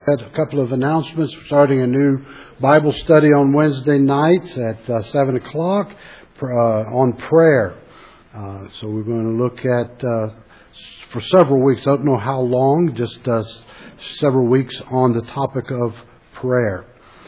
Had a couple of announcements. We're starting a new Bible study on Wednesday nights at 7 o'clock on prayer. So we're going to look at, for several weeks, I don't know how long, just several weeks on the topic of prayer.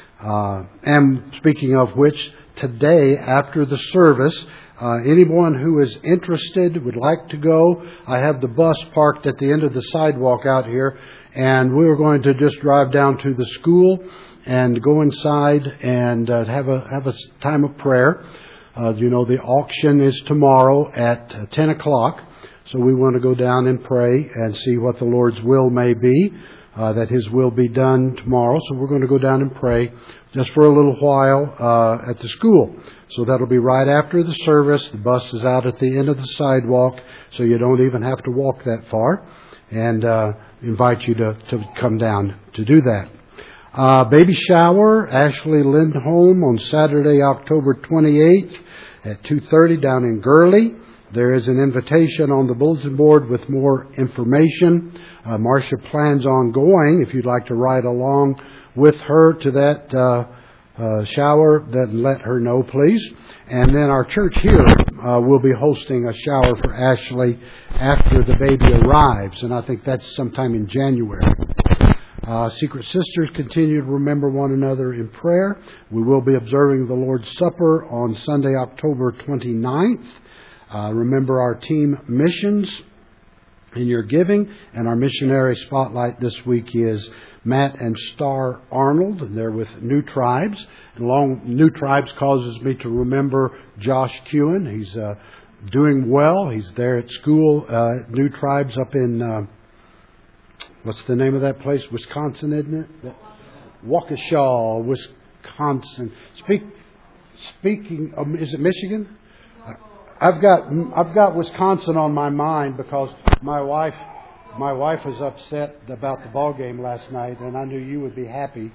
And speaking of which, today after the service, anyone who is interested, would like to go, I have the bus parked at the end of the sidewalk out here, and we're going to just drive down to the school and go inside and have a time of prayer. The auction is tomorrow at 10 o'clock, so we want to go down and pray and see what the Lord's will may be, that His will be done tomorrow. So we're going to go down and pray just for a little while at the school. So that'll be right after the service. The bus is out at the end of the sidewalk, so you don't even have to walk that far. And invite you to come down to do that. Baby shower, Ashley Lindholm on Saturday, October 28th at 2:30 down in Gurley. There is an invitation on the bulletin board with more information. Marcia plans on going. If you'd like to ride along with her to that shower, then let her know, please. And then our church here will be hosting a shower for Ashley after the baby arrives, and I think that's sometime in January. Secret Sisters continue to remember one another in prayer. We will be observing the Lord's Supper on Sunday, October 29th. Remember our team missions in your giving, and our missionary spotlight this week is Matt and Star Arnold, and they're with New Tribes. And New Tribes causes me to remember Josh Kewen. He's doing well. He's there at school, New Tribes up in, what's the name of that place? Wisconsin, isn't it? Waukesha, Wisconsin. Speaking, is it Michigan? I've got Wisconsin on my mind because my wife was upset about the ball game last night, and I knew you would be happy.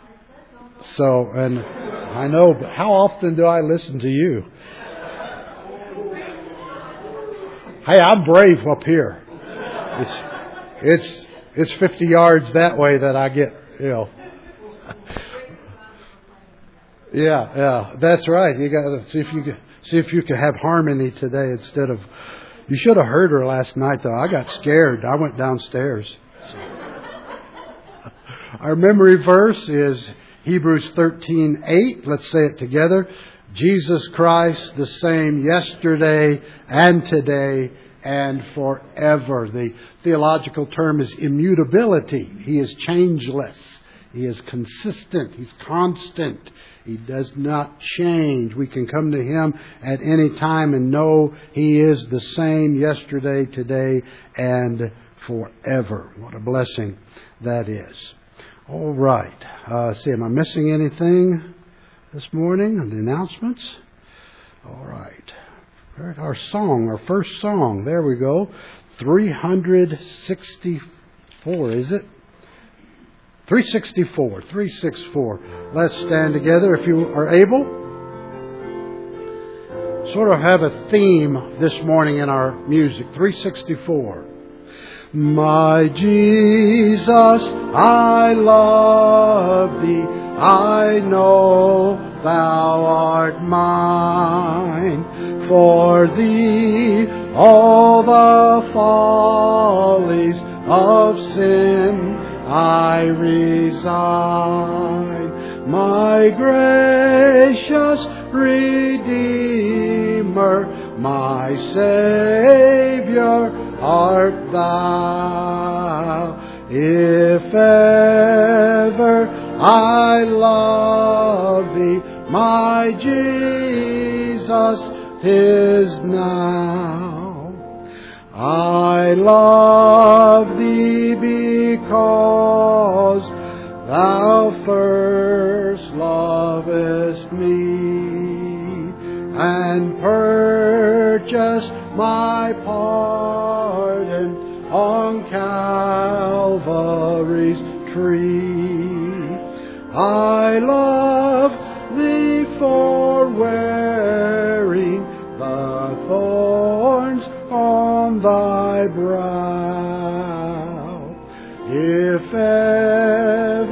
So, and I know, but how often do I listen to you? Hey, I'm brave up here. It's 50 yards that way that I get, Yeah, that's right. You got to see if you can have harmony today instead of. You should have heard her last night, though. I got scared. I went downstairs. Our memory verse is Hebrews 13:8. Let's say it together. Jesus Christ, the same yesterday and today and forever. The theological term is immutability. He is changeless. He is consistent. He's constant. He does not change. We can come to Him at any time and know He is the same yesterday, today, and forever. What a blessing that is. All right. See, am I missing anything this morning on the announcements? All right. Our song, our first song. There we go. 364, is it? 364. Let's stand together if you are able. Sort of have a theme this morning in our music. 364. My Jesus, I love Thee. I know Thou art mine. For Thee all the follies of sin I resign. My gracious Redeemer, my Savior art Thou. If ever I love Thee, my Jesus, 'tis now. I love Thee because Thou first lovest me and purchased my pardon on Calvary's tree. I love Thee for wearing the thorns on Thy brow. If ever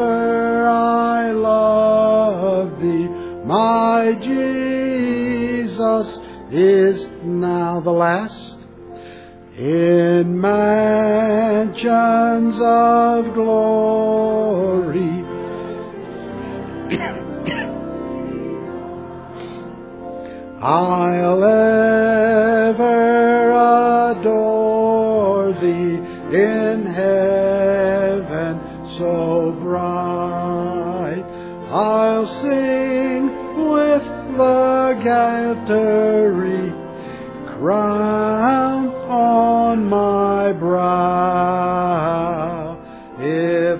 my Jesus is now. The last. In mansions of glory, I'll ever adore Thee in heaven so bright. I'll sing with the Gathering crown on my brow. If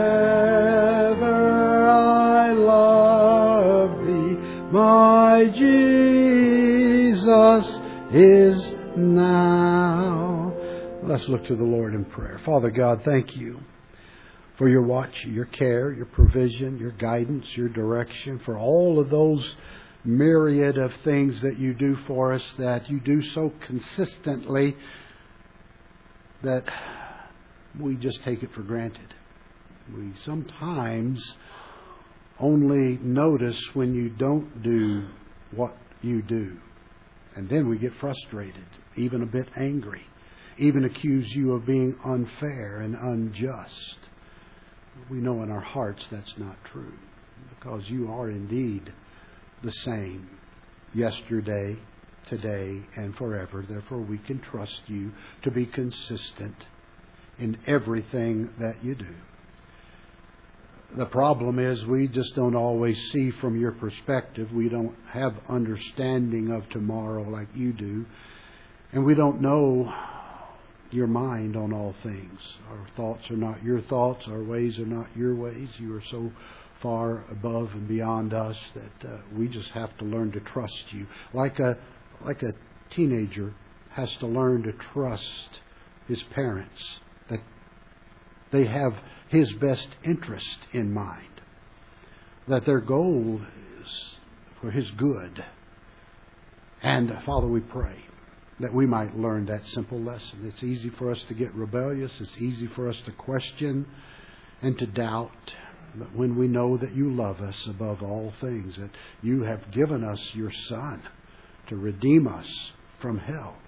ever I love Thee, my Jesus is now. Let's look to the Lord in prayer. Father God, thank You for Your watch, Your care, Your provision, Your guidance, Your direction, for all of those myriad of things that You do for us, that You do so consistently that we just take it for granted. We sometimes only notice when You don't do what You do. And then we get frustrated, even a bit angry, even accuse You of being unfair and unjust. We know in our hearts that's not true, because You are indeed the same yesterday, today, and forever. Therefore, we can trust You to be consistent in everything that You do. The problem is we just don't always see from Your perspective. We don't have understanding of tomorrow like You do. And we don't know Your mind on all things. Our thoughts are not Your thoughts. Our ways are not Your ways. You are so far above and beyond us that we just have to learn to trust You. Like a teenager has to learn to trust his parents, that they have his best interest in mind, that their goal is for his good. And Father, we pray that we might learn that simple lesson. It's easy for us to get rebellious. It's easy for us to question and to doubt. But when we know that You love us above all things, that You have given us Your Son to redeem us from hell,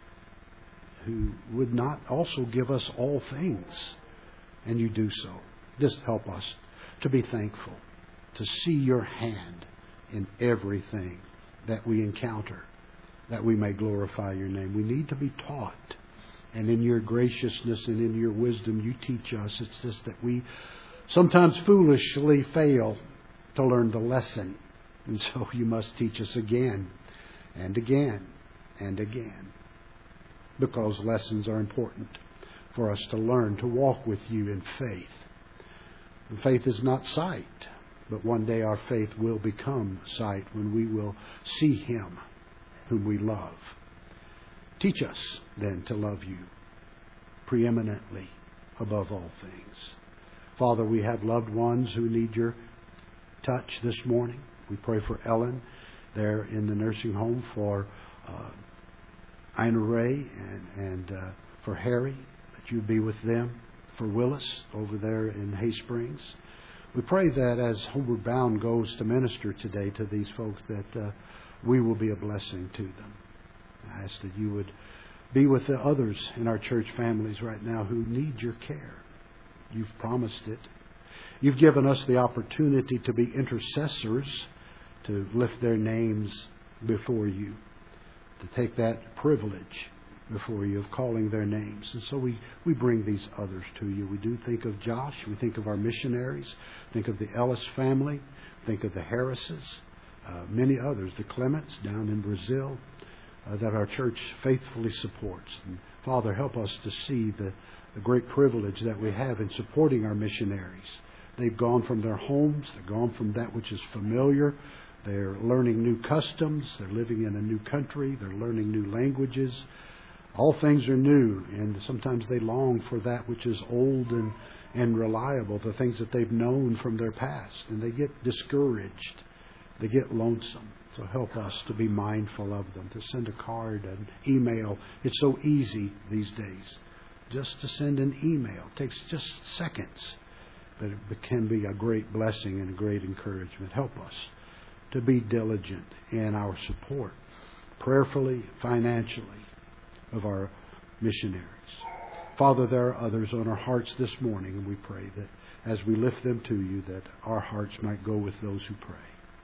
who would not also give us all things, and You do so. Just help us to be thankful, to see Your hand in everything that we encounter, that we may glorify Your name. We need to be taught, and in Your graciousness and in Your wisdom You teach us. It's just that we sometimes foolishly fail to learn the lesson. And so You must teach us again and again and again, because lessons are important for us to learn to walk with You in faith. And faith is not sight, but one day our faith will become sight when we will see Him whom we love. Teach us then to love You preeminently above all things. Father, we have loved ones who need Your touch this morning. We pray for Ellen there in the nursing home, for Ina Ray and for Harry, that You be with them, for Willis over there in Hay Springs. We pray that as Homeward Bound goes to minister today to these folks, that we will be a blessing to them. I ask that You would be with the others in our church families right now who need Your care. You've promised it. You've given us the opportunity to be intercessors, to lift their names before You, to take that privilege before You of calling their names. And so we bring these others to You. We do think of Josh. We think of our missionaries. Think of the Ellis family. Think of the Harrises. Many others, the Clements down in Brazil, that our church faithfully supports. And Father, help us to see the great privilege that we have in supporting our missionaries. They've gone from their homes. They're gone from that which is familiar. They're learning new customs. They're living in a new country. They're learning new languages. All things are new, and sometimes they long for that which is old and reliable, the things that they've known from their past, and they get discouraged. They get lonesome. So help us to be mindful of them, to send a card, an email. It's so easy these days just to send an email. It takes just seconds, but it can be a great blessing and a great encouragement. Help us to be diligent in our support, prayerfully, financially, of our missionaries. Father, there are others on our hearts this morning, and we pray that as we lift them to you, that our hearts might go with those who pray.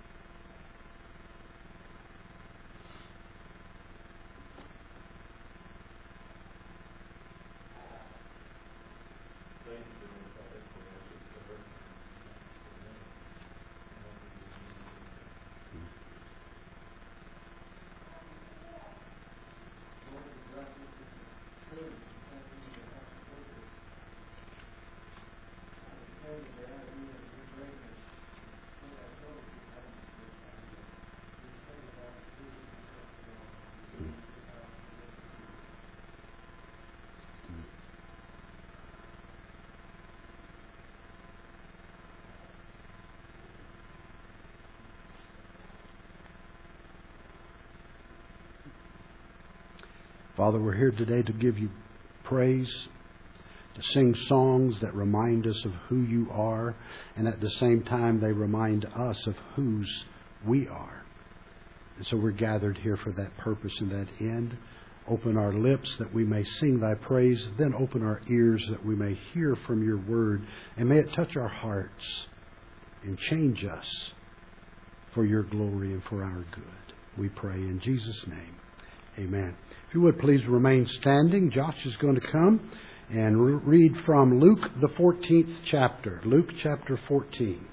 Father, we're here today to give you praise, to sing songs that remind us of who you are, and at the same time they remind us of whose we are. And so we're gathered here for that purpose and that end. Open our lips that we may sing thy praise, then open our ears that we may hear from your word, and may it touch our hearts and change us for your glory and for our good. We pray in Jesus' name. Amen. If you would please remain standing. Josh is going to come and read from Luke, the 14th chapter. Luke chapter 14.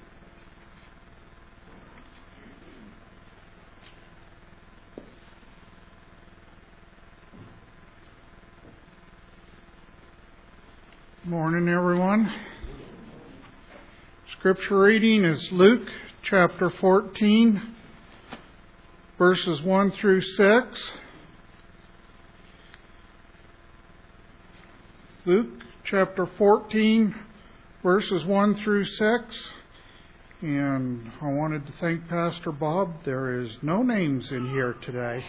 Morning, everyone. Scripture reading is Luke chapter 14, verses 1 through 6. Luke chapter 14, verses 1 through 6. And I wanted to thank Pastor Bob. There is no names in here today.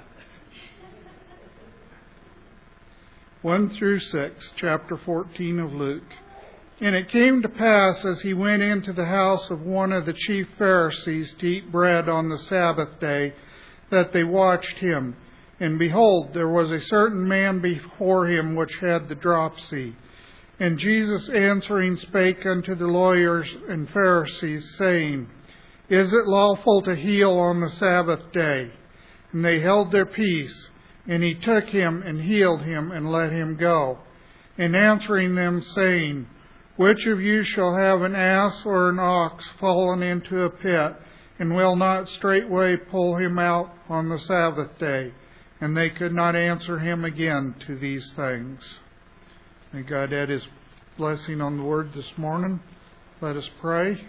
1 through 6, chapter 14 of Luke. And it came to pass, as he went into the house of one of the chief Pharisees to eat bread on the Sabbath day, that they watched him. And behold, there was a certain man before him which had the dropsy. And Jesus answering spake unto the lawyers and Pharisees, saying, Is it lawful to heal on the Sabbath day? And they held their peace. And he took him and healed him and let him go. And answering them, saying, Which of you shall have an ass or an ox fallen into a pit, and will not straightway pull him out on the Sabbath day? And they could not answer him again to these things. May God add His blessing on the word this morning. Let us pray.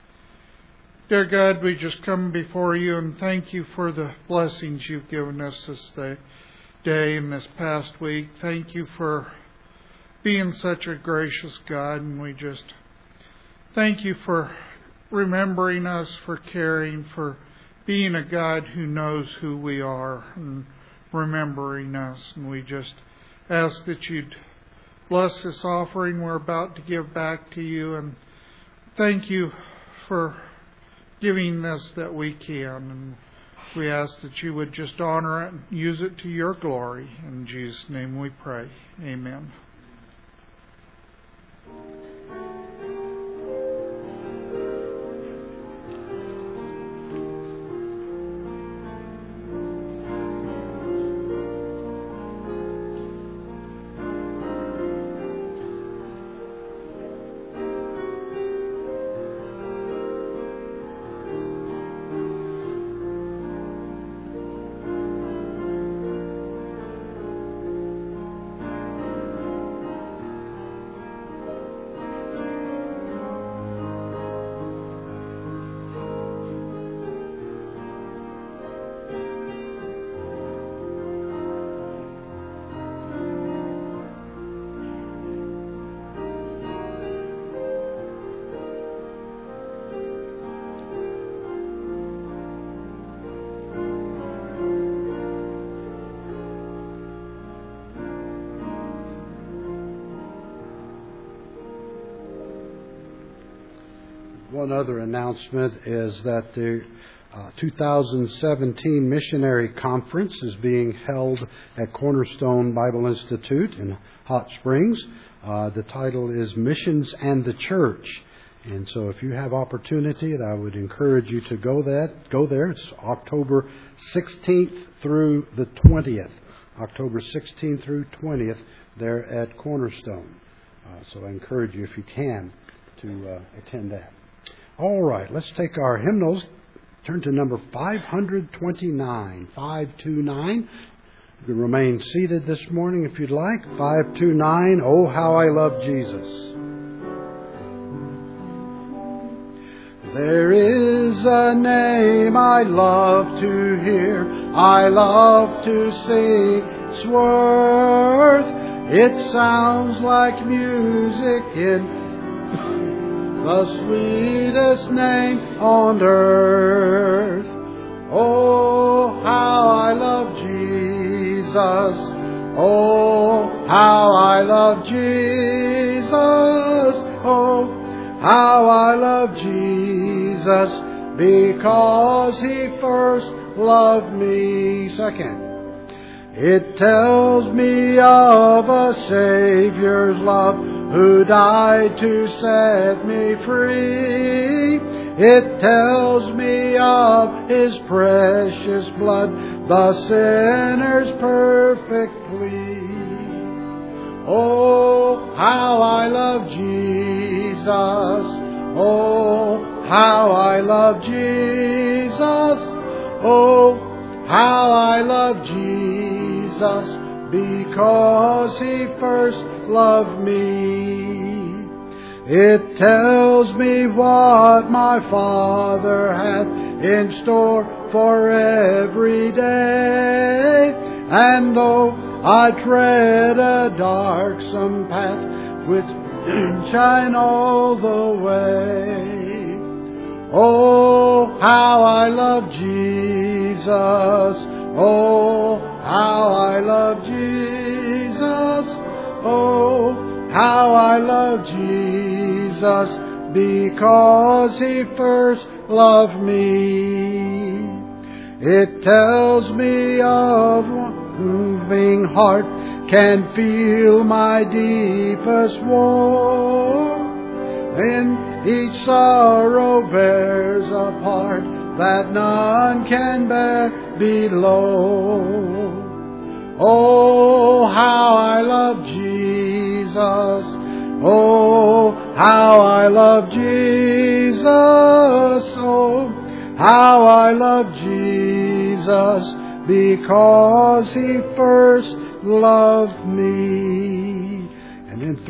Dear God, we just come before you and thank you for the blessings you've given us this day and this past week. Thank you for being such a gracious God, and we just thank you for remembering us, for caring, for being a God who knows who we are and remembering us. And we just ask that you'd bless this offering we're about to give back to you, and thank you for giving this that we can. And we ask that you would just honor it and use it to your glory. In Jesus' name we pray. Amen. One other announcement is that the 2017 Missionary Conference is being held at Cornerstone Bible Institute in Hot Springs. The title is Missions and the Church. And so if you have opportunity, I would encourage you to go there. It's October 16th through the 20th. October 16th through 20th there at Cornerstone. So I encourage you, if you can, to attend that. All right, let's take our hymnals. Turn to number 529. 529. You can remain seated this morning if you'd like. 529, Oh, How I Love Jesus. There is a name I love to hear, I love to sing its worth. It sounds like music in the sweetest name on earth. Oh, how I love Jesus. Oh, how I love Jesus. Oh, how I love Jesus, because He first loved me. Second, it tells me of a Savior's love who died to set me free. It tells me of His precious blood, the sinner's perfect plea. Oh, how I love Jesus. Oh, how I love Jesus. Oh, how I love Jesus, because He first loved me. It tells me what my Father hath in store for every day. And though I tread a darksome path with shine all the way, oh, how I love Jesus. Oh, how I love Jesus. Oh, how I love Jesus, because He first loved me. It tells me of one moving heart can feel my deepest woe, when each sorrow bears a part that none can bear below. Oh, how I love Jesus. Oh, how I love Jesus. Oh, how I love Jesus, because He first loved me. And then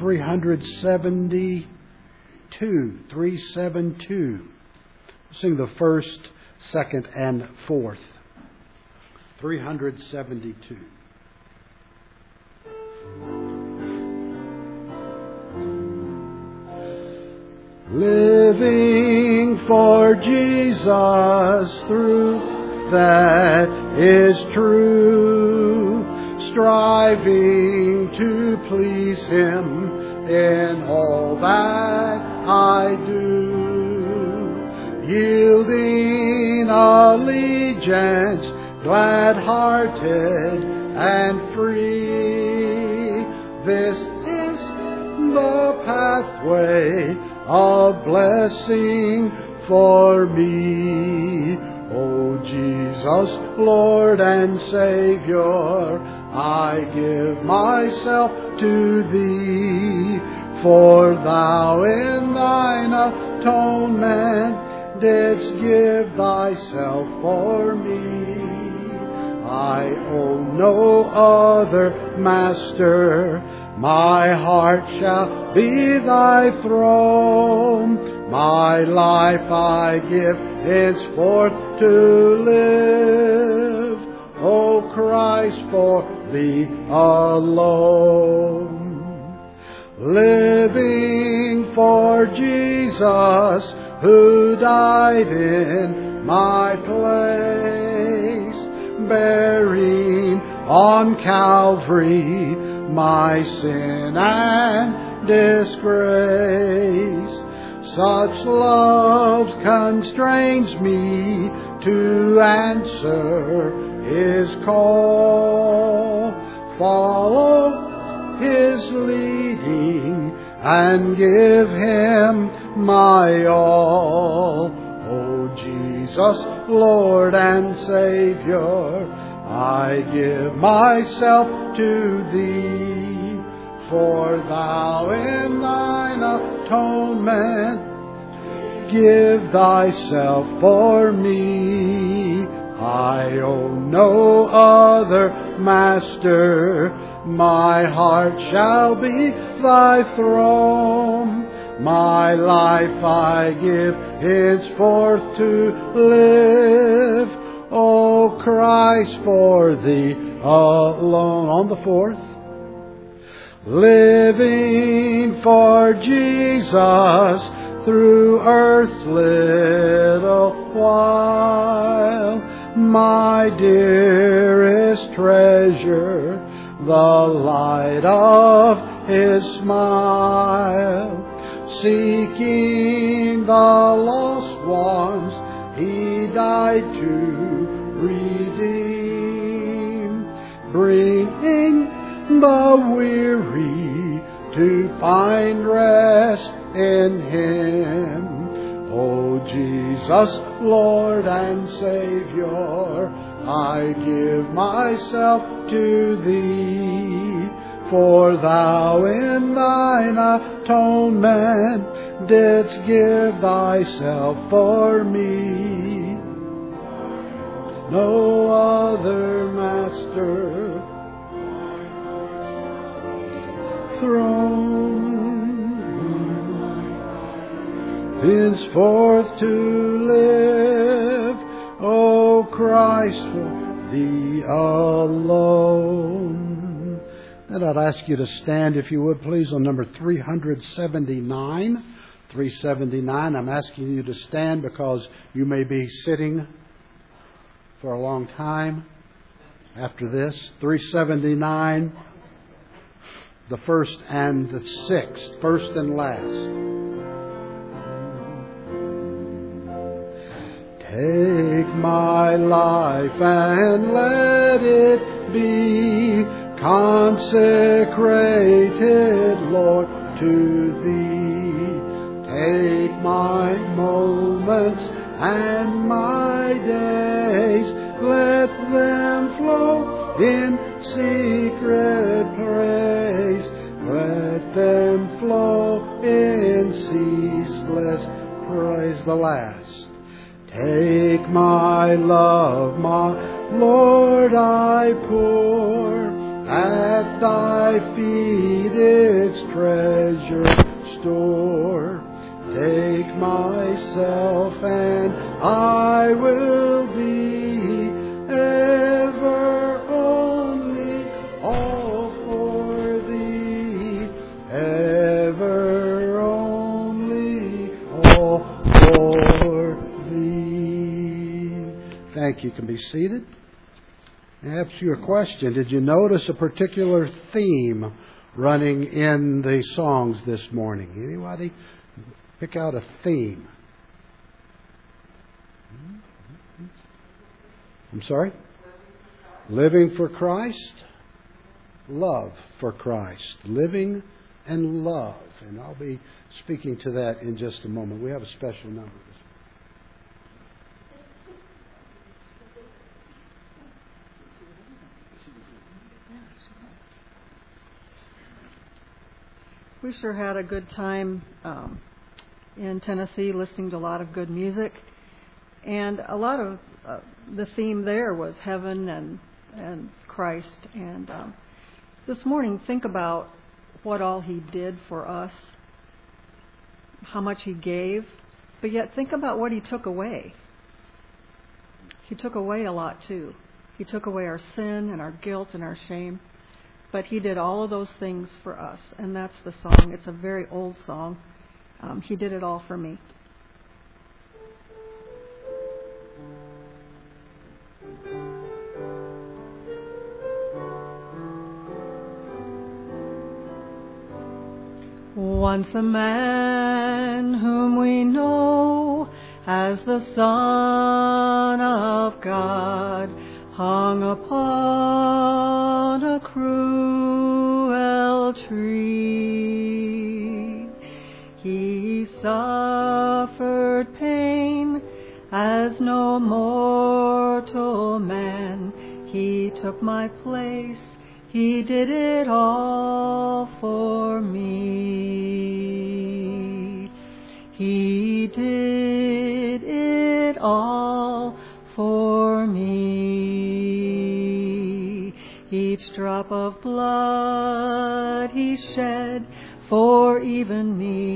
372. Sing the first, second, and fourth. 372. Living for Jesus through that is true, striving to please Him in all that I do, yielding allegiance, glad-hearted and free. This is the pathway of blessing for me. O Jesus, Lord and Savior, I give myself to Thee, for Thou in Thine atonement didst give Thyself for me. I own no other master, my heart shall be Thy throne. My life I give henceforth to live, O Christ, for Thee alone. Living for Jesus, who died in my place, bearing on Calvary my sin and disgrace. Such love constrains me to answer His call. Follow His leading and give Him my all. O Jesus, Lord and Savior, I give myself to Thee, for Thou in Thine atonement give Thyself for me. I own no other master, my heart shall be Thy throne. My life I give henceforth to live, O Christ, for Thee alone. On the fourth, living for Jesus through earth's little while, my dearest treasure, the light of His smile. Seeking the lost ones, He died to redeem, bringing the weary to find rest in Him. O Jesus, Lord and Savior, I give myself to Thee, for Thou in Thine atonement didst give Thyself for me. No other master, throne, henceforth to live, O Christ, for Thee alone. And I'd ask you to stand, if you would, please, on number 379. 379. I'm asking you to stand because you may be sitting for a long time after this. 379, the first and the sixth, first and last. Take my life and let it be consecrated, Lord, to Thee. Take my moments and my days, let them flow in secret praise. Let them flow in ceaseless praise. The last. Take my love, my Lord, I pour at Thy feet its treasure store. Take myself and I will be ever only all for Thee, ever only all for Thee. Thank you. You can be seated. I ask you a question. Did you notice a particular theme running in the songs this morning? Anybody pick out a theme? I'm sorry? Living for Christ. Love for Christ. Living and love. And I'll be speaking to that in just a moment. We have a special number. We sure had a good time in Tennessee, listening to a lot of good music. And a lot of the theme there was heaven and Christ. And this morning, think about what all He did for us, how much He gave, but yet think about what He took away. He took away a lot too. He took away our sin and our guilt and our shame. But He did all of those things for us, and that's the song. It's a very old song. He did it all for me. Once a man whom we know as the Son of God hung upon a cruel tree. He suffered pain as no mortal man. He took my place. He did it all for me. He did it all for me. Each drop of blood He shed for even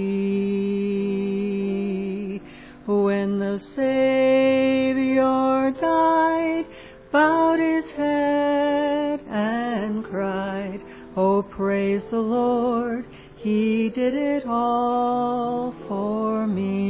me. When the Savior died, bowed His head and cried, "Oh, praise the Lord, He did it all for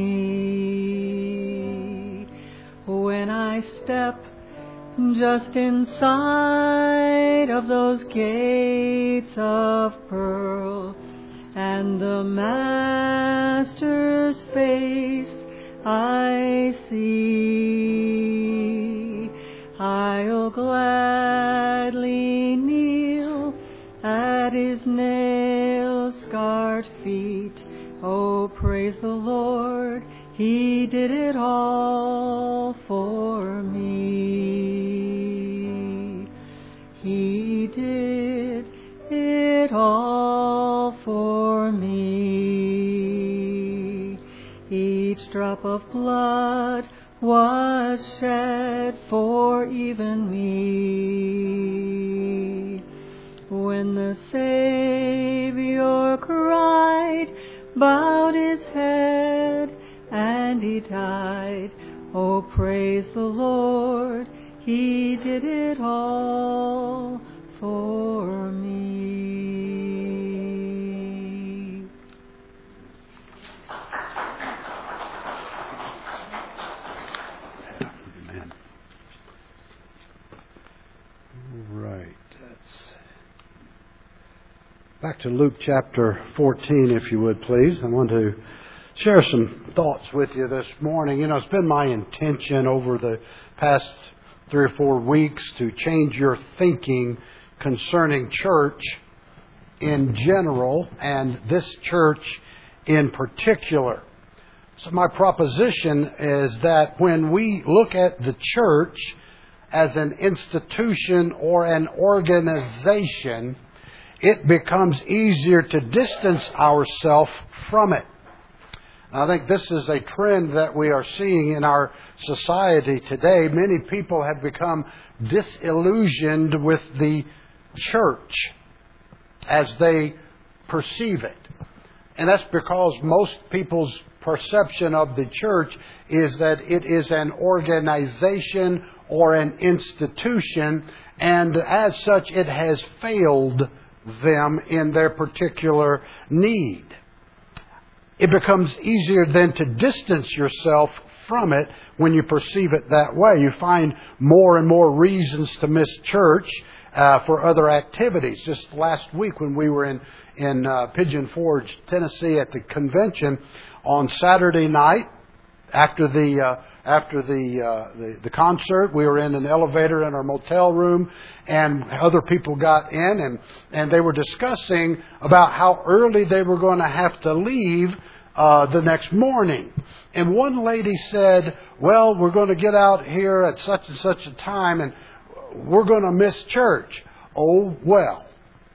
me." When I step just inside of those gates of pearl, and the Master's face I see, I'll gladly kneel at His nail-scarred feet. Oh, praise the Lord, He did it all for me. He did it all for me. Each drop of blood was shed for even me. When the Savior cried, bowed His head, and He died, oh, praise the Lord, He did it all for me. Amen. All right. Back to Luke chapter 14, if you would, please. I want to share some thoughts with you this morning. You know, it's been my intention over the past 3 or 4 weeks to change your thinking concerning church in general and this church in particular. So my proposition is that when we look at the church as an institution or an organization, it becomes easier to distance ourselves from it. I think this is a trend that we are seeing in our society today. Many people have become disillusioned with the church as they perceive it. And that's because most people's perception of the church is that it is an organization or an institution, and as such it has failed them in their particular need. It becomes easier then to distance yourself from it when you perceive it that way. You find more and more reasons to miss church for other activities. Just last week when we were in Pigeon Forge, Tennessee at the convention, on Saturday night after the concert, we were in an elevator in our motel room, and other people got in, and they were discussing about how early they were going to have to leave the next morning. And one lady said, "Well, we're going to get out here at such and such a time, and we're going to miss church." Oh, well.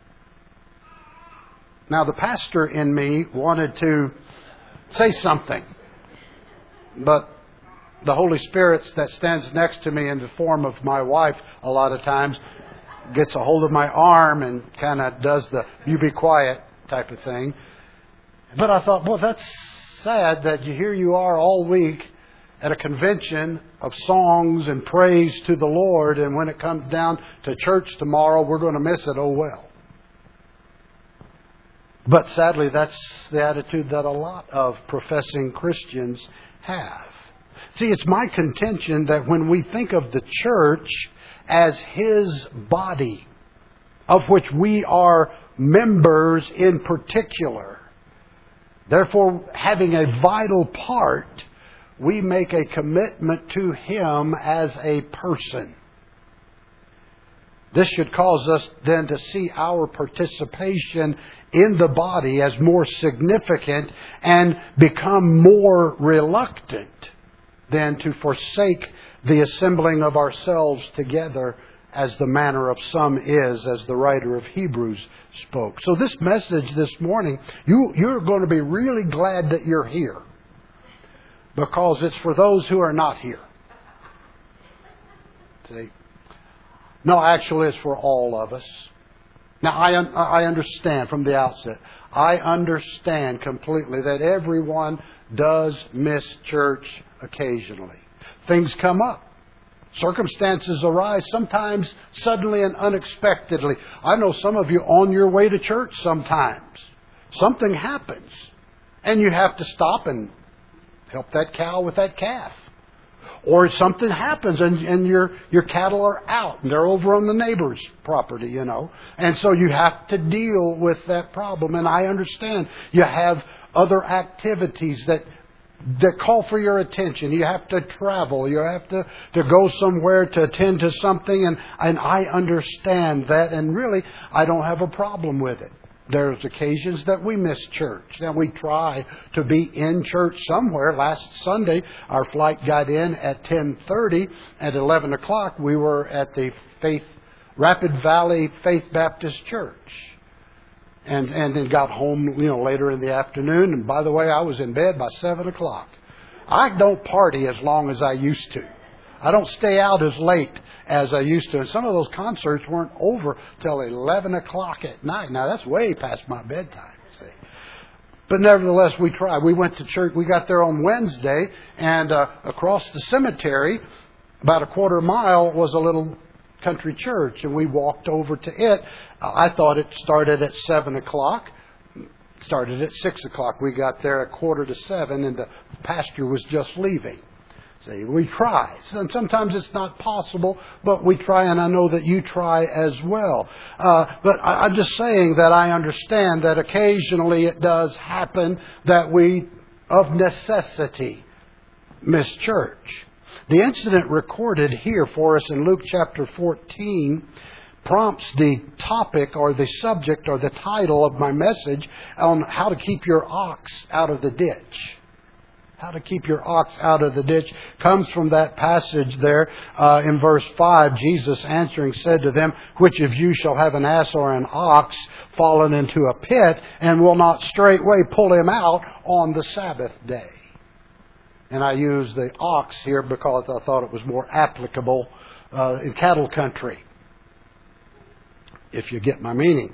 Now, the pastor in me wanted to say something, but the Holy Spirit that stands next to me in the form of my wife a lot of times gets a hold of my arm and kind of does the "you be quiet" type of thing. But I thought, well, that's sad that here you are all week at a convention of songs and praise to the Lord, and when it comes down to church tomorrow, we're going to miss it. Oh, well. But sadly, that's the attitude that a lot of professing Christians have. See, it's my contention that when we think of the church as His body, of which we are members in particular, therefore having a vital part, we make a commitment to Him as a person. This should cause us then to see our participation in the body as more significant and become more reluctant than to forsake the assembling of ourselves together as the manner of some is, as the writer of Hebrews spoke. So this message this morning, you're going to be really glad that you're here, because it's for those who are not here. See? No, actually it's for all of us. Now I understand from the outset, I understand completely that everyone does miss church occasionally. Things come up. Circumstances arise, sometimes suddenly and unexpectedly. I know some of you on your way to church sometimes. Something happens. And you have to stop and help that cow with that calf. Or something happens and your cattle are out and they're over on the neighbor's property, you know. And so you have to deal with that problem. And I understand you have other activities that call for your attention. You have to travel. You have to go somewhere to attend to something. And I understand that. And really, I don't have a problem with it. There's occasions that we miss church. Now, we try to be in church somewhere. Last Sunday, our flight got in at 10:30. At 11 o'clock, we were at the Rapid Valley Faith Baptist Church. And then got home, later in the afternoon. And by the way, I was in bed by 7 o'clock. I don't party as long as I used to. I don't stay out as late as I used to. And some of those concerts weren't over till 11 o'clock at night. Now, that's way past my bedtime, see. But nevertheless, we tried. We went to church. We got there on Wednesday, and across the cemetery, about a quarter mile, was a little country church, and we walked over to it. I thought it started at 7 o'clock. It started at 6 o'clock. We got there at 6:45, and the pastor was just leaving. See, we try. And sometimes it's not possible, but we try, and I know that you try as well. But I'm just saying that I understand that occasionally it does happen that we, of necessity, miss church. The incident recorded here for us in Luke chapter 14 prompts the topic or the subject or the title of my message on how to keep your ox out of the ditch. How to keep your ox out of the ditch comes from that passage there in verse 5. Jesus answering said to them, "Which of you shall have an ass or an ox fallen into a pit and will not straightway pull him out on the Sabbath day?" And I use the ox here because I thought it was more applicable in cattle country, if you get my meaning.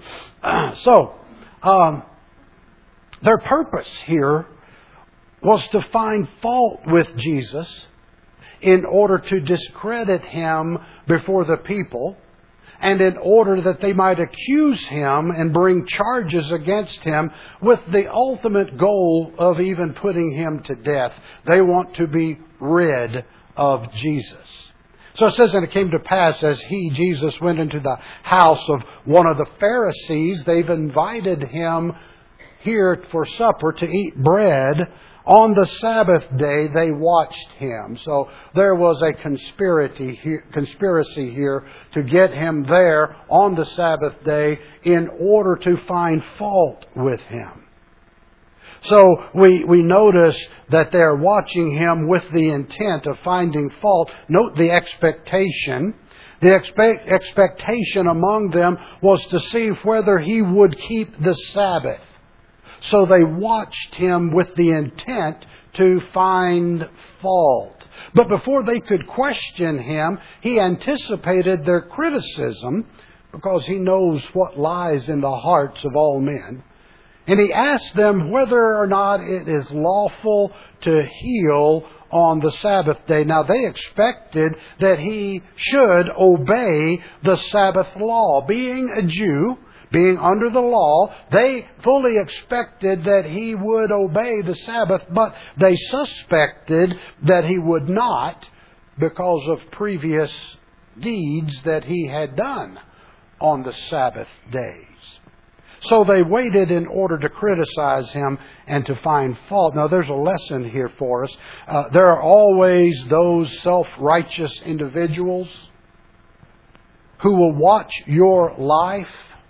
Their purpose here was to find fault with Jesus in order to discredit Him before the people, and in order that they might accuse Him and bring charges against Him with the ultimate goal of even putting Him to death. They want to be rid of Jesus. So it says, "And it came to pass as Jesus, went into the house of one of the Pharisees," they've invited Him here for supper to eat bread. On the Sabbath day, they watched Him. So there was a conspiracy here to get Him there on the Sabbath day in order to find fault with Him. So we notice that they're watching Him with the intent of finding fault. Note the expectation. The expectation among them was to see whether He would keep the Sabbath. So they watched Him with the intent to find fault. But before they could question Him, He anticipated their criticism because He knows what lies in the hearts of all men. And He asked them whether or not it is lawful to heal on the Sabbath day. Now, they expected that He should obey the Sabbath law. Being a Jew, being under the law, they fully expected that He would obey the Sabbath, but they suspected that He would not because of previous deeds that He had done on the Sabbath days. So they waited in order to criticize him and to find fault. Now there's a lesson here for us. There are always those self-righteous individuals who will watch your life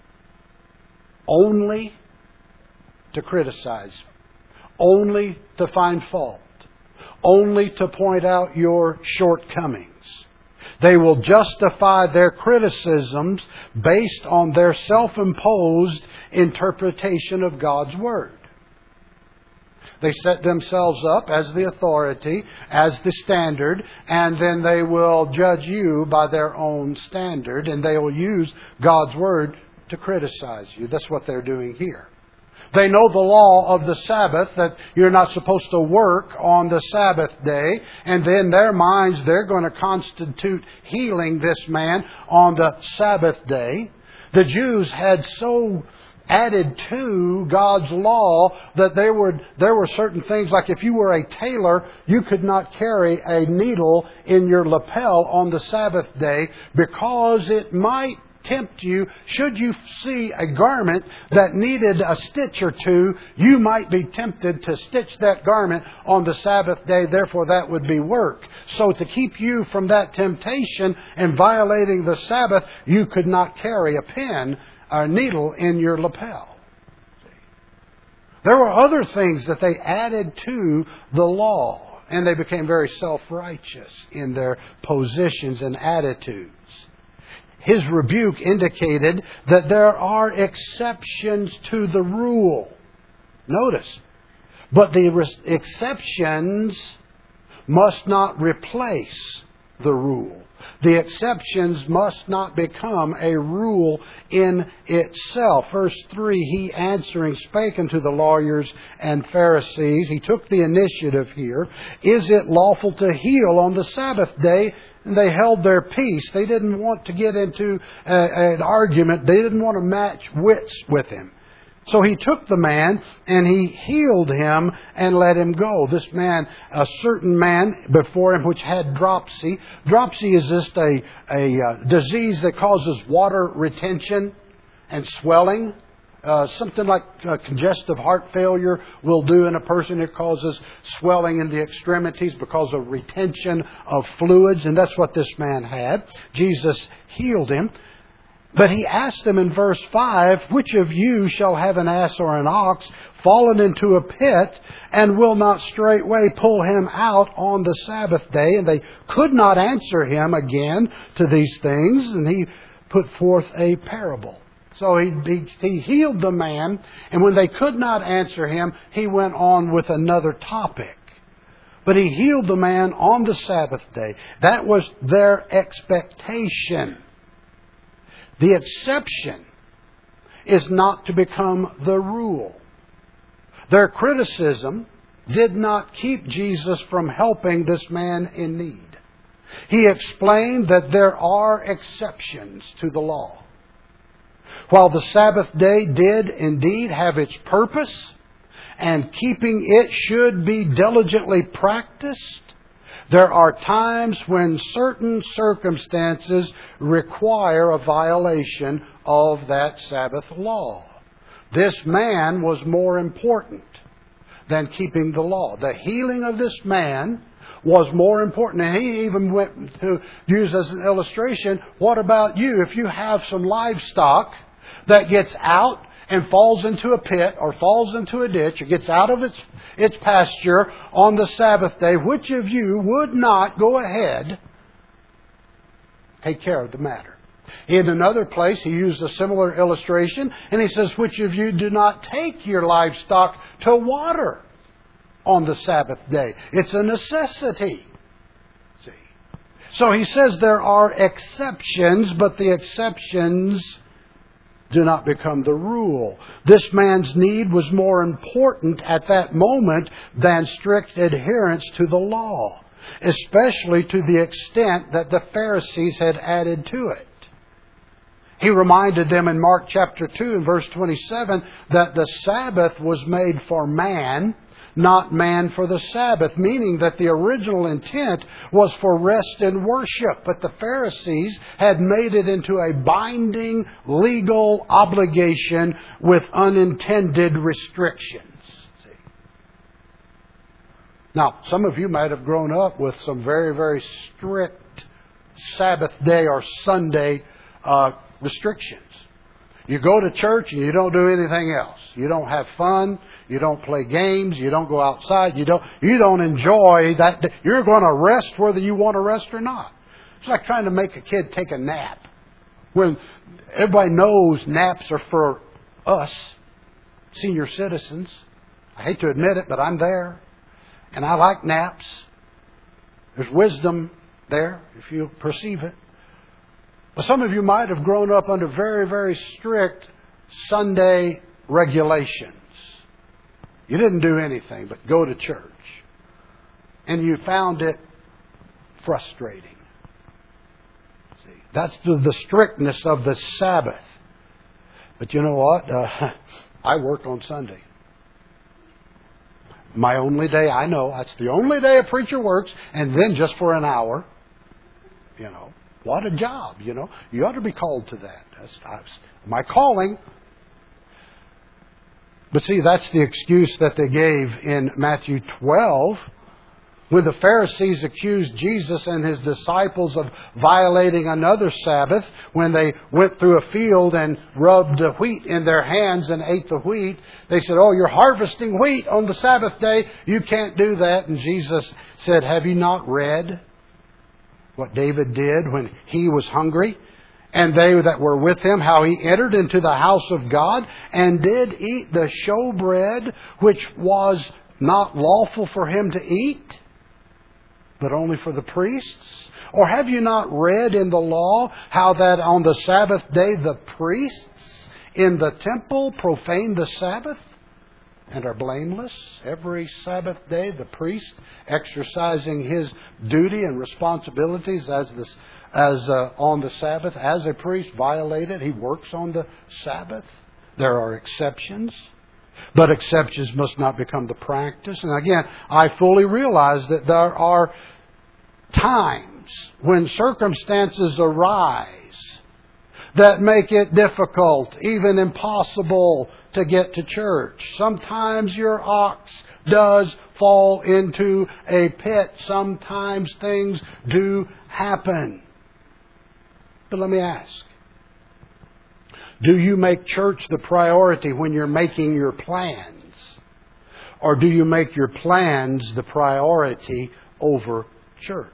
only to criticize, only to find fault, only to point out your shortcomings. They will justify their criticisms based on their self-imposed interpretation of God's Word. They set themselves up as the authority, as the standard, and then they will judge you by their own standard, and they will use God's Word to criticize you. That's what they're doing here. They know the law of the Sabbath, that you're not supposed to work on the Sabbath day. And in their minds, they're going to constitute healing this man on the Sabbath day. The Jews had so added to God's law that there were certain things, like if you were a tailor, you could not carry a needle in your lapel on the Sabbath day because it might tempt you. Should you see a garment that needed a stitch or two, you might be tempted to stitch that garment on the Sabbath day. Therefore, that would be work. So to keep you from that temptation and violating the Sabbath, you could not carry a pen or needle in your lapel. There were other things that they added to the law, and they became very self-righteous in their positions and attitudes. His rebuke indicated that there are exceptions to the rule. Notice, but the exceptions must not replace the rule. The exceptions must not become a rule in itself. Verse 3, he answering spake unto the lawyers and Pharisees. He took the initiative here. Is it lawful to heal on the Sabbath day? And they held their peace. They didn't want to get into an argument. They didn't want to match wits with him. So he took the man and he healed him and let him go. This man, a certain man before him which had dropsy. Dropsy is just a disease that causes water retention and swelling. Something like congestive heart failure will do in a person. It causes swelling in the extremities because of retention of fluids. And that's what this man had. Jesus healed him. But he asked them in verse 5, which of you shall have an ass or an ox fallen into a pit and will not straightway pull him out on the Sabbath day? And they could not answer him again to these things. And he put forth a parable. So he healed the man, and when they could not answer him, he went on with another topic. But he healed the man on the Sabbath day. That was their expectation. The exception is not to become the rule. Their criticism did not keep Jesus from helping this man in need. He explained that there are exceptions to the law. While the Sabbath day did indeed have its purpose, and keeping it should be diligently practiced, there are times when certain circumstances require a violation of that Sabbath law. This man was more important than keeping the law. The healing of this man was more important. And he even went to use as an illustration, what about you? If you have some livestock that gets out and falls into a pit or falls into a ditch or gets out of its pasture on the Sabbath day, which of you would not go ahead take care of the matter? In another place, he used a similar illustration, and he says, which of you do not take your livestock to water on the Sabbath day? It's a necessity. See? So he says there are exceptions, but the exceptions do not become the rule. This man's need was more important at that moment than strict adherence to the law, especially to the extent that the Pharisees had added to it. He reminded them in Mark chapter 2 and verse 27 that the Sabbath was made for man, not man for the Sabbath, meaning that the original intent was for rest and worship, but the Pharisees had made it into a binding legal obligation with unintended restrictions. Now, some of you might have grown up with some very, very strict Sabbath day or Sunday restrictions. You go to church and you don't do anything else. You don't have fun. You don't play games. You don't go outside. You don't enjoy that. You're going to rest whether you want to rest or not. It's like trying to make a kid take a nap. When everybody knows naps are for us, senior citizens. I hate to admit it, but I'm there. And I like naps. There's wisdom there, if you perceive it. But some of you might have grown up under very, very strict Sunday regulations. You didn't do anything but go to church. And you found it frustrating. See, that's the strictness of the Sabbath. But you know what? I work on Sunday. My only day, I know, that's the only day a preacher works, and then just for an hour. You know, what a job, you know. You ought to be called to that. That's my calling. But see, that's the excuse that they gave in Matthew 12 when the Pharisees accused Jesus and His disciples of violating another Sabbath when they went through a field and rubbed wheat in their hands and ate the wheat. They said, "Oh, you're harvesting wheat on the Sabbath day. You can't do that." And Jesus said, "Have you not read what David did when he was hungry? And they that were with him, how he entered into the house of God and did eat the showbread, which was not lawful for him to eat, but only for the priests? Or have you not read in the law how that on the Sabbath day the priests in the temple profane the Sabbath and are blameless? Every Sabbath day the priest, exercising his duty and responsibilities as on the Sabbath, as a priest, violated. He works on the Sabbath. There are exceptions, but exceptions must not become the practice. And again, I fully realize that there are times when circumstances arise that make it difficult, even impossible, to get to church. Sometimes your ox does fall into a pit. Sometimes things do happen. But let me ask, do you make church the priority when you're making your plans? Or do you make your plans the priority over church?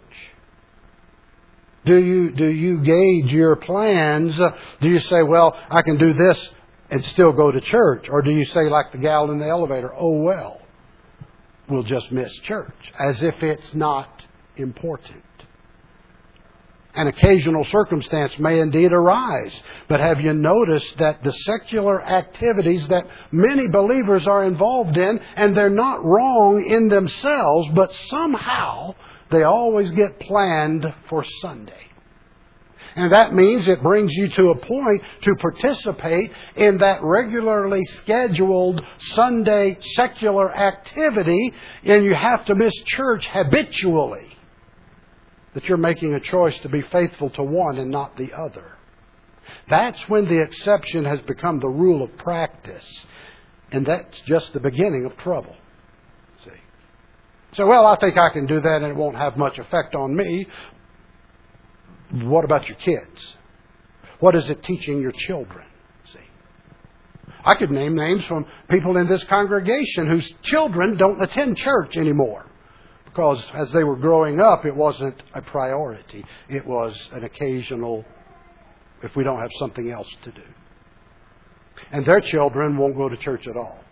Do you gauge your plans? Do you say, well, I can do this and still go to church? Or do you say, like the gal in the elevator, oh well, we'll just miss church, as if it's not important? An occasional circumstance may indeed arise, but have you noticed that the secular activities that many believers are involved in, and they're not wrong in themselves, but somehow they always get planned for Sunday? And that means it brings you to a point to participate in that regularly scheduled Sunday secular activity, and you have to miss church habitually. That you're making a choice to be faithful to one and not the other. That's when the exception has become the rule of practice. And that's just the beginning of trouble. See? So, well, I think I can do that and it won't have much effect on me. What about your kids? What is it teaching your children? See? I could name names from people in this congregation whose children don't attend church anymore. Because as they were growing up, it wasn't a priority. It was an occasional, if we don't have something else to do. And their children won't go to church at all.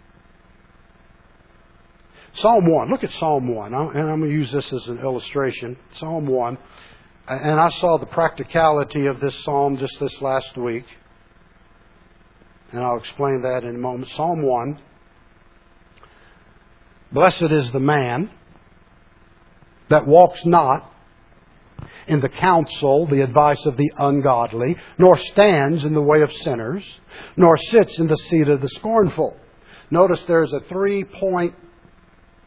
Psalm 1. Look at Psalm 1. And I'm going to use this as an illustration. Psalm 1. And I saw the practicality of this psalm just this last week. And I'll explain that in a moment. Psalm 1. Blessed is the man that walks not in the counsel, the advice of the ungodly, nor stands in the way of sinners, nor sits in the seat of the scornful. Notice there's a 3-point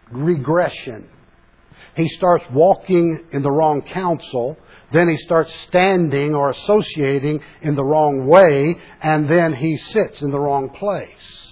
regression. He starts walking in the wrong counsel. Then he starts standing or associating in the wrong way. And then he sits in the wrong place.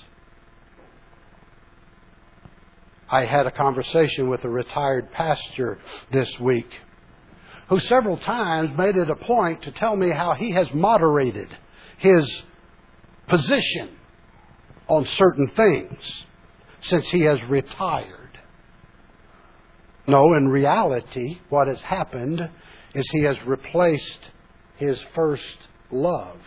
I had a conversation with a retired pastor this week who several times made it a point to tell me how he has moderated his position on certain things since he has retired. No, in reality, what has happened is he has replaced his first love.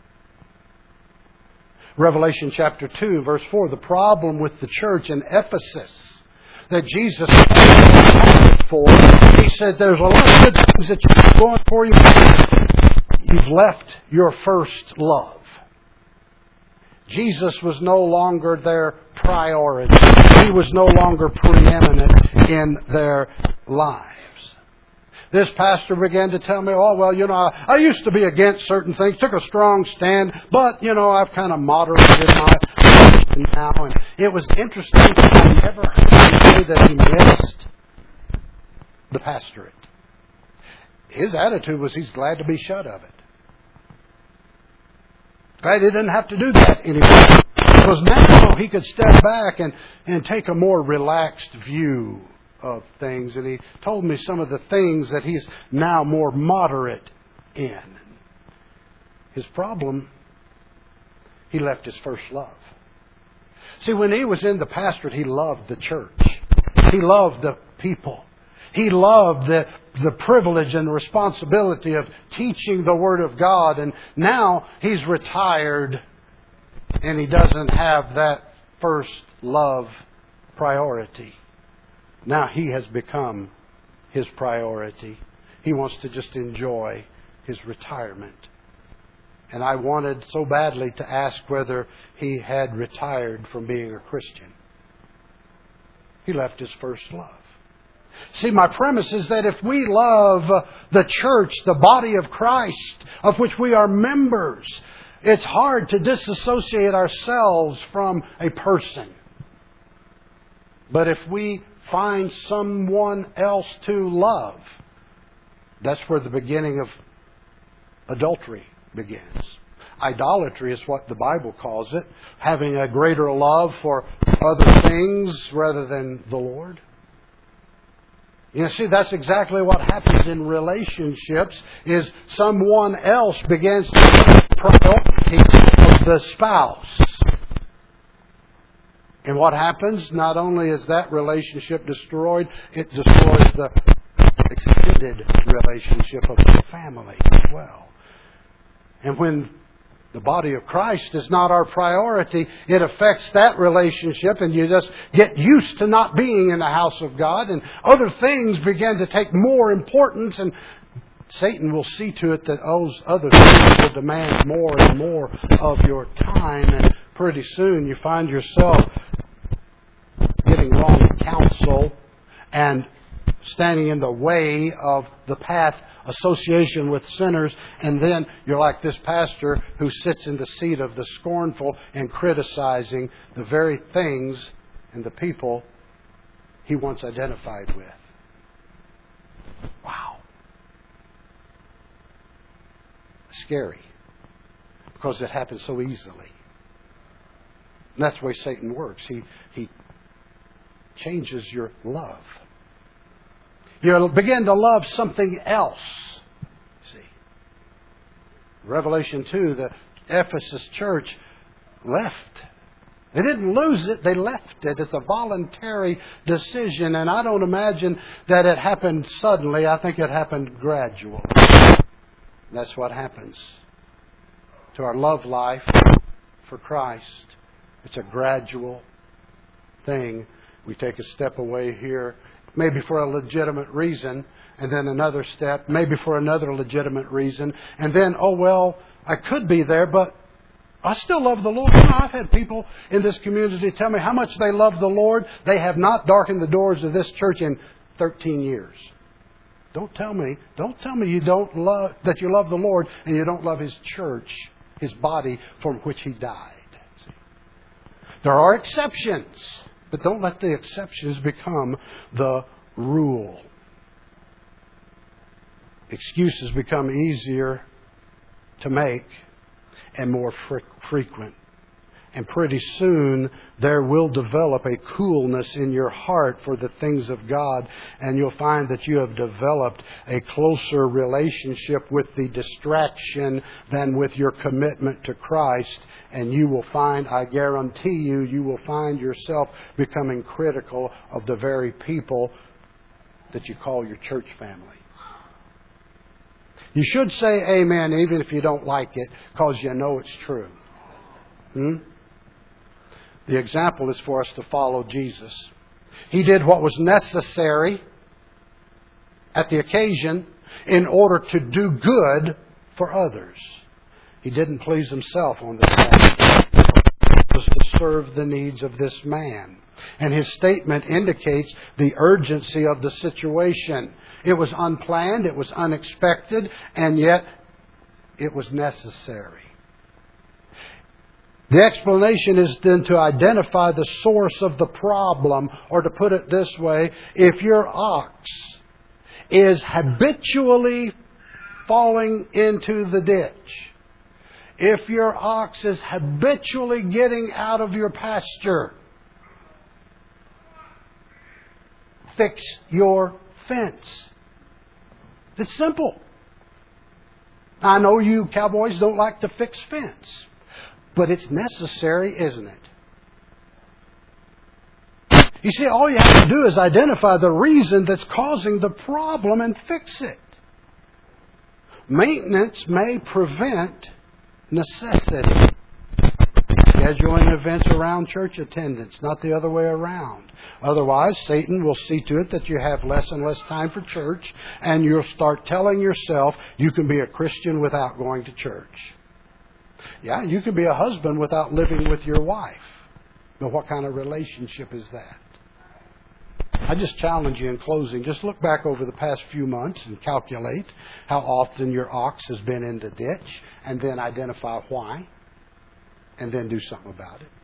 Revelation chapter 2, verse 4, the problem with the church in Ephesus that Jesus accounted for, he said, there's a lot of good things that you're going for. You've left your first love. Jesus was no longer their priority. He was no longer preeminent in their lives. This pastor began to tell me, I used to be against certain things, took a strong stand, but, I've kind of moderated my position now. And it was interesting. I never heard him say that he missed the pastorate. His attitude was he's glad to be shut of it. Glad he didn't have to do that anymore. Because now he could step back and take a more relaxed view of things. And he told me some of the things that he's now more moderate in. His problem, he left his first love. See, when he was in the pastorate, he loved the church. He loved the people. He loved the privilege and the responsibility of teaching the Word of God. And now he's retired and he doesn't have that first love priority. Now he has become his priority. He wants to just enjoy his retirement. And I wanted so badly to ask whether he had retired from being a Christian. He left his first love. See, my premise is that if we love the church, the body of Christ, of which we are members, it's hard to disassociate ourselves from a person. But if we find someone else to love, that's where the beginning of adultery begins. Idolatry is what the Bible calls it. Having a greater love for other things rather than the Lord. You see, that's exactly what happens in relationships, is someone else begins to take priority of the spouse. And what happens, not only is that relationship destroyed, it destroys the extended relationship of the family as well. And when the body of Christ is not our priority, it affects that relationship, and you just get used to not being in the house of God, and other things begin to take more importance, and Satan will see to it that those other things will demand more and more of your time, and pretty soon you find yourself getting wrong counsel and standing in the way of the path association with sinners, and then you're like this pastor who sits in the seat of the scornful and criticizing the very things and the people he once identified with. Wow. Scary. Because it happens so easily. And that's the way Satan works. He changes your love. You'll begin to love something else. See, Revelation 2, the Ephesus church left. They didn't lose it, they left it. It's a voluntary decision, and I don't imagine that it happened suddenly. I think it happened gradually. That's what happens to our love life for Christ. It's a gradual thing. We take a step away here, maybe for a legitimate reason, and then another step, maybe for another legitimate reason, and then, I could be there, but I still love the Lord. I've had people in this community tell me how much they love the Lord. They have not darkened the doors of this church in 13 years. Don't tell me you don't love, that you love the Lord and you don't love His church, His body from which He died. See? There are exceptions. But don't let the exceptions become the rule. Excuses become easier to make and more frequent. And pretty soon there will develop a coolness in your heart for the things of God, and you'll find that you have developed a closer relationship with the distraction than with your commitment to Christ. And you will find, I guarantee you, you will find yourself becoming critical of the very people that you call your church family. You should say amen even if you don't like it, because you know it's true. The example is for us to follow Jesus. He did what was necessary at the occasion in order to do good for others. He didn't please himself on the task. It was to serve the needs of this man. And his statement indicates the urgency of the situation. It was unplanned, it was unexpected, and yet it was necessary. The explanation is then to identify the source of the problem, or to put it this way, if your ox is habitually falling into the ditch, if your ox is habitually getting out of your pasture, fix your fence. It's simple. I know you cowboys don't like to fix fence, but it's necessary, isn't it? You see, all you have to do is identify the reason that's causing the problem and fix it. Maintenance may prevent necessity. Scheduling events around church attendance, not the other way around. Otherwise, Satan will see to it that you have less and less time for church, and you'll start telling yourself you can be a Christian without going to church. Yeah, you can be a husband without living with your wife. But what kind of relationship is that? I just challenge you in closing. Just look back over the past few months and calculate how often your ox has been in the ditch, and then identify why, and then do something about it.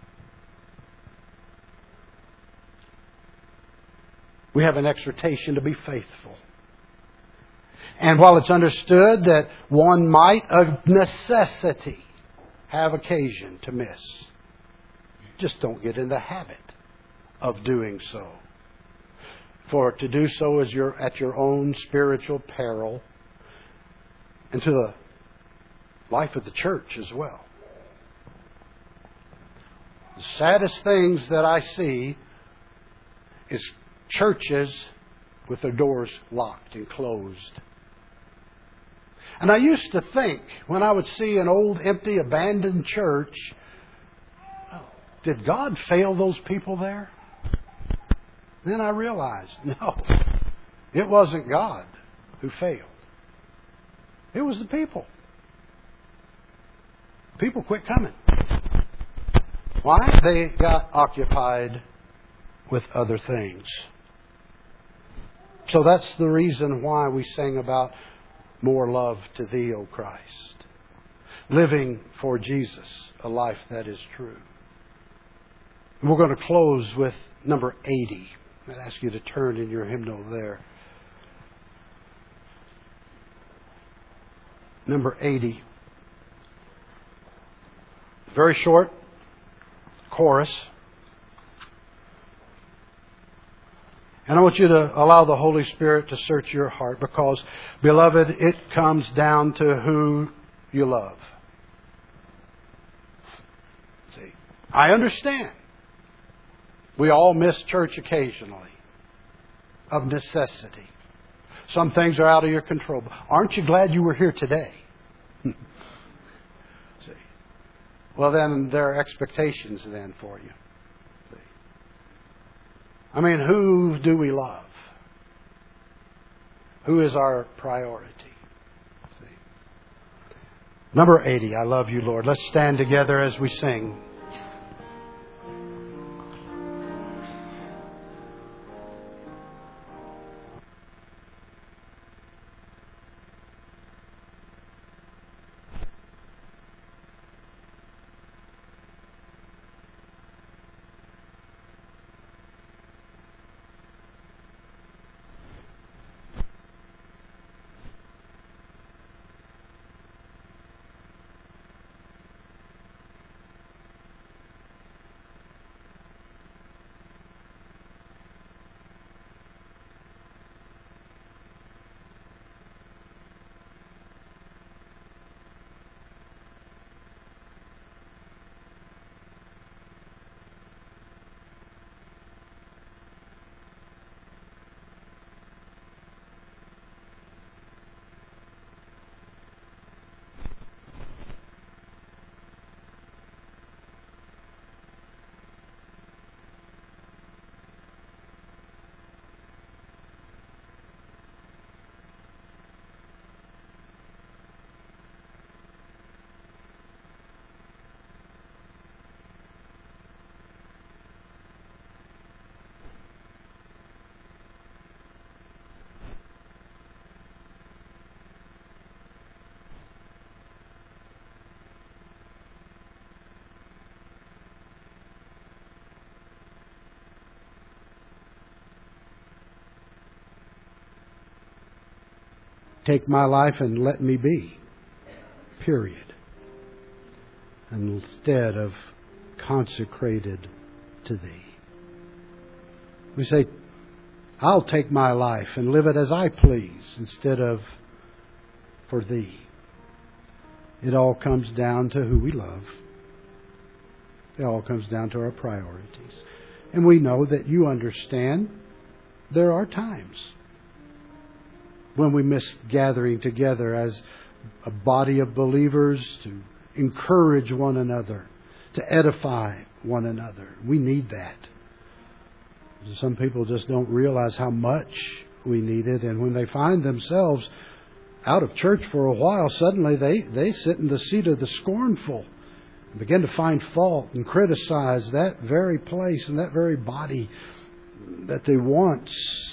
We have an exhortation to be faithful. And while it's understood that one might, of necessity, have occasion to miss, just don't get in the habit of doing so. For to do so is at your own spiritual peril, and to the life of the church as well. The saddest things that I see is churches with their doors locked and closed. And I used to think, when I would see an old, empty, abandoned church, did God fail those people there? Then I realized, no, it wasn't God who failed. It was the people. People quit coming. Why? They got occupied with other things. So that's the reason why we sing about more love to Thee, O Christ. Living for Jesus, a life that is true. And we're going to close with number 80. I'd ask you to turn in your hymnal there. Number 80. Very short chorus. And I want you to allow the Holy Spirit to search your heart, because, beloved, it comes down to who you love. See, I understand. We all miss church occasionally, of necessity. Some things are out of your control. Aren't you glad you were here today? See, well, then there are expectations then for you. See, I mean, who do we love? Who is our priority? See, number 80. I love you, Lord. Let's stand together as we sing. take my life and let me be. Period. Instead of consecrated to Thee. We say, I'll take my life and live it as I please instead of for Thee. It all comes down to who we love. It all comes down to our priorities. And we know that you understand there are times when we miss gathering together as a body of believers to encourage one another, to edify one another. We need that. Some people just don't realize how much we need it, and when they find themselves out of church for a while, suddenly they sit in the seat of the scornful and begin to find fault and criticize that very place and that very body that they once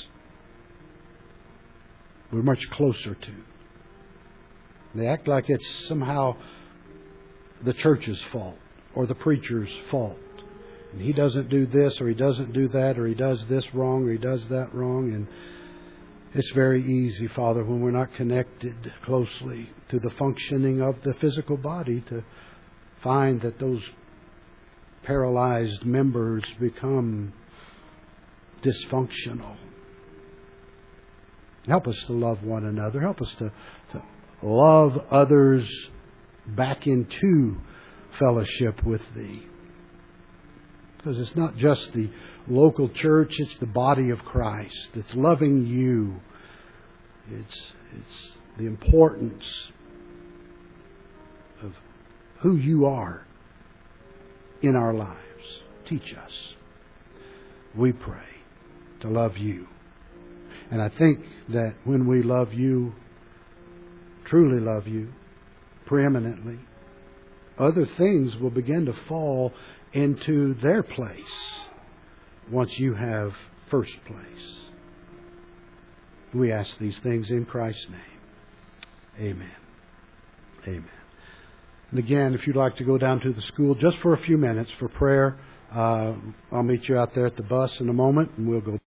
were much closer to. They act like it's somehow the church's fault or the preacher's fault. And he doesn't do this or he doesn't do that or he does this wrong or he does that wrong. And it's very easy, Father, when we're not connected closely to the functioning of the physical body to find that those paralyzed members become dysfunctional. Help us to love one another. Help us to love others back into fellowship with Thee. Because it's not just the local church, it's the body of Christ. It's loving You. It's the importance of who You are in our lives. Teach us, we pray, to love You. And I think that when we love You, truly love You, preeminently, other things will begin to fall into their place once You have first place. We ask these things in Christ's name. Amen. Amen. And again, if you'd like to go down to the school just for a few minutes for prayer, I'll meet you out there at the bus in a moment and we'll go.